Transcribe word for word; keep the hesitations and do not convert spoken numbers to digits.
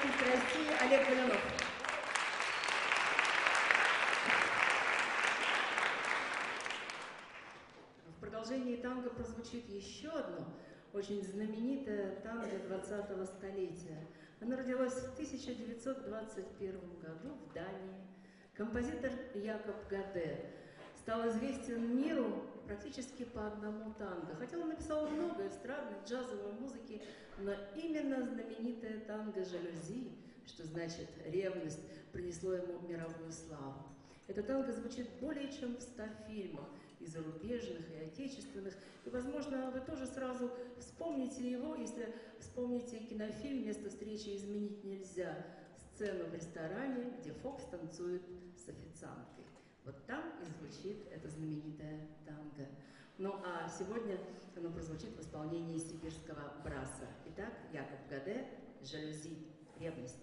артист России Олег Галунов. В продолжении танго прозвучит еще одно очень знаменитое танго двадцатого столетия. Оно родилось в тысяча девятьсот двадцать первом году в Дании. Композитор Якоб Гаде стал известен миру практически по одному танго. Хотя он написал много эстрадной, джазовой музыки, но именно знаменитое танго «Жалюзи», что значит «ревность», принесло ему мировую славу. Это танго звучит более чем в ста фильмах, и зарубежных, и отечественных. И, возможно, вы тоже сразу вспомните его, если вспомните кинофильм «Место встречи изменить нельзя», сцену в ресторане, где Фокс танцует с официанткой. Вот там и звучит это знаменитое танго. Ну а сегодня оно прозвучит в исполнении сибирского браса. Итак, Якоб Гаде, «Жалюзи», «Ревность».